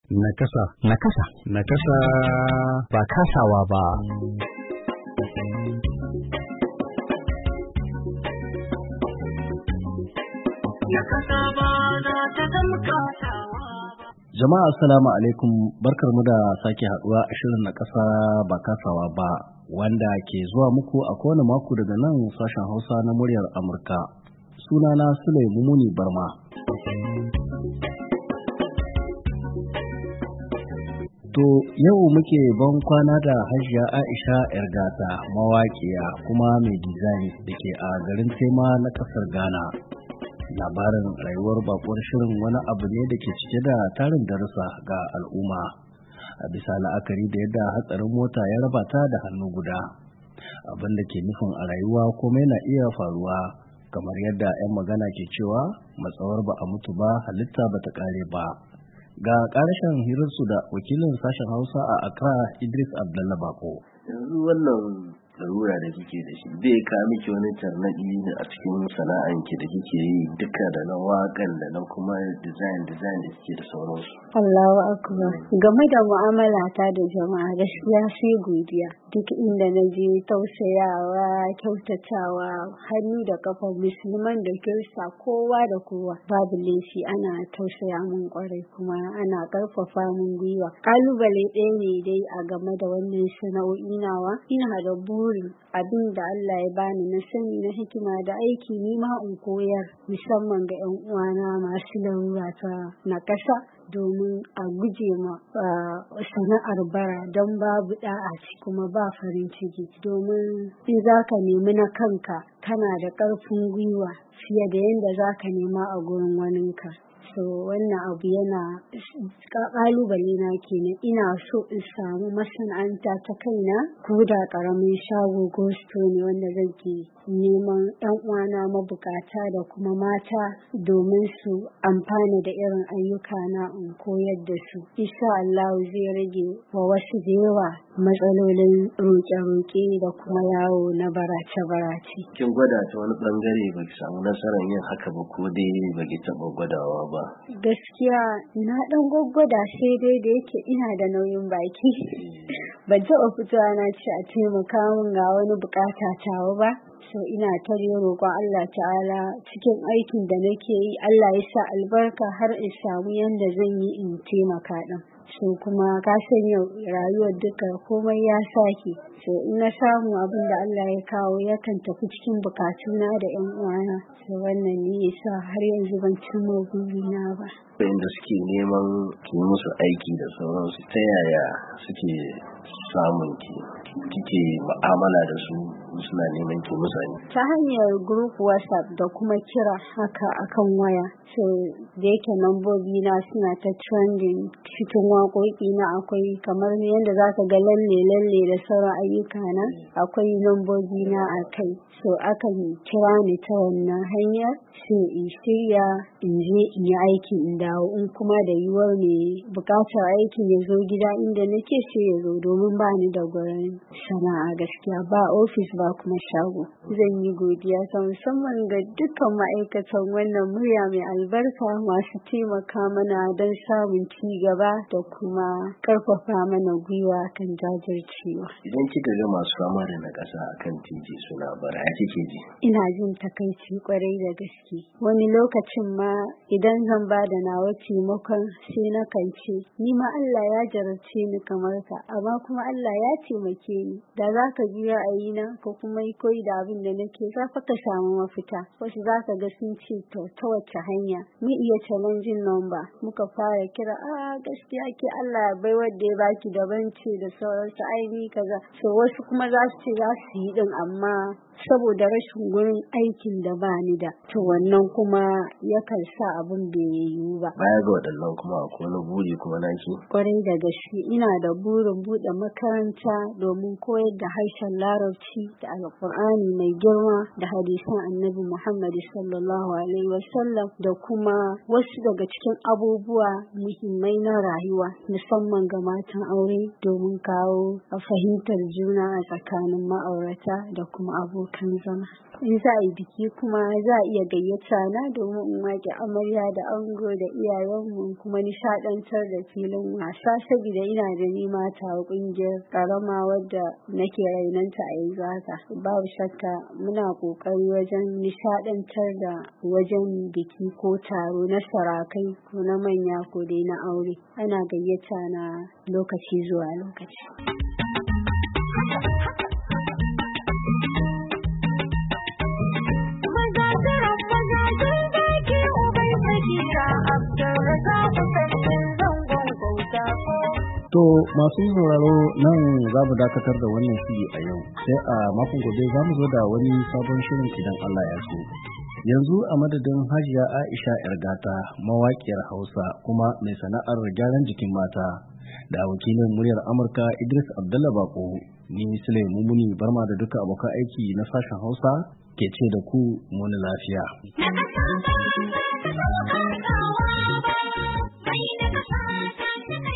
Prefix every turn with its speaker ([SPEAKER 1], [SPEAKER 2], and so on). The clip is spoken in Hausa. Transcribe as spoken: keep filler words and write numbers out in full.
[SPEAKER 1] Nakasa.
[SPEAKER 2] Nakasa.
[SPEAKER 1] Nakasa.
[SPEAKER 2] Ba kasawa ba.
[SPEAKER 3] Nakasa ba za ta zama kasawa ba.
[SPEAKER 2] Jama'a assalamu alaikum, barkarmu da sake haduwa a shirin Nakasa ba kasawa ba, wanda ke zuwa muku a kowane mako daga nan sashen Hausa na muryar Amurka. Sunana Sule Mumuni Barma. To yau muke ban kwana da Hajiya Aisha Ergata, mawaƙiya kuma mai dizayin da ke a garin Tema na ƙasar Ghana. Labarin rayuwar bakuwar shirin wani abu ne da ke cike da tarin darussa ga al'umma, a bisa la'akari da yadda hatsarin mota ya raba ta da hannu guda, abin da ke nufin a rayuwa komai na iya faruwa, kamar yadda 'yan magana ke cewa matsawar ba a mutu ba halitta ba ta ƙare ba. Ga ƙarashen hirarsu da wakilin sashen Hausa a Accra, Idris Abdullah Bako.
[SPEAKER 4] Yanzu wannan larura da kike da shi bai ka miki wani tarnaɗi a cikin sana'anki da kike yi, duka da na waƙan da na kuma design design da kike da sauransu.
[SPEAKER 5] Allahu akbar. Game da mu'amala ta da jama'a gaskiya sai godiya. Duk inda na je tausayawa, kyautatawa, hannu da kafa, musulman da kirista, kowa da kowa babu laifi, ana tausaya mun kwarai kuma ana karfafa mun gwiwa. Kalubale ɗaya ne dai a game da wannan sana'o'i nawa, ina da burin abin da Allah ya bani na sani na hikima da aiki ni ma in koyar, musamman ga 'yan uwana masu larura ta nakasa, domin a guje ma sana'ar bara don babu da'a kuma ba farin ciki. Domin in za ka nemi na kanka kana da ƙarfin gwiwa fiye da yadda za ka nema a gurin waninka. So wannan abu yana ƙalubale na kenan, ina so in samu masana'anta ta kaina, ko da ƙaramin shago ko store ne wanda zan ke neman ɗan uwana mabukata da kuma mata domin su amfana da irin ayyuka na in koyar da su. Insha Allah zai rage wa wasu da yawa matsalolin roƙe-roƙe da kuma yawo na barace-barace.
[SPEAKER 4] Kin gwada ta wani bangare ba ki samu nasarar yin haka ba, ko dai ba ki taɓa gwadawa ba?
[SPEAKER 5] Gaskiya na ɗan gwaggwada, sai dai da yake ina da nauyin baki ban taɓa fitowa na ce a taimaka min ga wani bukata tawa ba. So ina ta roƙon Allah ta'ala cikin aikin da nake yi, Allah ya sa albarka har in samu yanda zan yi in taimaka ɗin. So kuma ka san yau rayuwar duka komai ya sake, so in na samu abin da Allah ya kawo yakan tafi cikin bukatuna da 'yan uwana. So wannan ne yasa har yanzu ban cimma burina ba.
[SPEAKER 4] Inda suke neman ki musu aiki da sauransu, ta yaya suke samun ki, kike mu'amala da su suna neman ki musu aiki?
[SPEAKER 5] Ta hanyar group WhatsApp da kuma kira haka akan waya. So da yake lambobi na suna ta trending cikin waƙoƙi na, akwai kamar yadda za ka ga lalle lalle da sauran ayyuka na, akwai lambobi na a kai. So akan kira ni ta wannan hanyar, sai in shirya in je in yi aiki in dawo, in kuma da yiwuwar mai bukatar aikin ya zo gida inda nake sai ya zo, domin ba ni da gurin sana'a gaskiya, ba ofis ba kuma shago. Zan yi godiya ta musamman ga dukkan ma'aikatan wannan murya mai albarka masu taimaka mana don samun ci gaba da kuma karfafa mana gwiwa kan jajircewa.
[SPEAKER 4] Idan kika ga masu fama da nakasa akan titi suna bara, ya kike ji?
[SPEAKER 5] Ina jin takaici kwarai da gaske. Wani lokacin ma idan zan ba da nawa taimakon sai na kan ce ni ma Allah ya jarabce ni kamar ka, amma kuma Allah ya taimake ni. Da za ka ji ra'ayina ko kuma yi koyi da abin da nake, za ka samu mafita. Wasu za ka ga sun ce to ta wace hanya mu iya challenging number, muka fara kira a gaskiya ke Allah ya bai wadda ya baki daban ce da sauransu, ai ni kaza. So wasu kuma za su ce za su yi din, amma saboda rashin gurin aikin da ba ni da, to wannan kuma yakan sa abin bai yiwu ba.
[SPEAKER 4] Baya ga waɗannan kuma akwai wani buri kuma naki?
[SPEAKER 5] Kwarai da gaske ina da burin buɗe makaranta domin koyar da harshen Larabci da Alƙur'ani mai girma da hadisan Annabi Muhammad sallallahu alaihi wasallam, da kuma wasu daga cikin abubuwa muhimmai na rayuwa musamman ga matan aure, domin kawo fahimtar juna a tsakanin ma'aurata da kuma abokan zama. in za a yi biki kuma za a iya gayyata na domin in waƙe amarya da ango da iyayenmu kuma nishaɗantar da filin wasa saboda ina da nima ta ƙungiyar ƙarama wadda nake rainanta a yanzu haka. Babu shakka muna ƙoƙari wajen nishaɗantar da wajen biki ko taro na sarakai ko na manya ko dai na aure. Ana gayyata na lokaci zuwa lokaci.
[SPEAKER 2] To masu sauraro nan za mu dakatar da wannan shiri a yau, sai a makon gobe za mu zo da wani sabon shirin idan Allah ya so. Yanzu a madadin Hajiya Aisha Yargata, mawaƙiyar Hausa kuma mai sana'ar gyaran jikin mata, da wakilin muryar Amurka Idris Abdullah Bako, ni Sule Mumuni Barma da duka abokan aiki na sashen Hausa ke ce da ku muni lafiya.
[SPEAKER 3] Na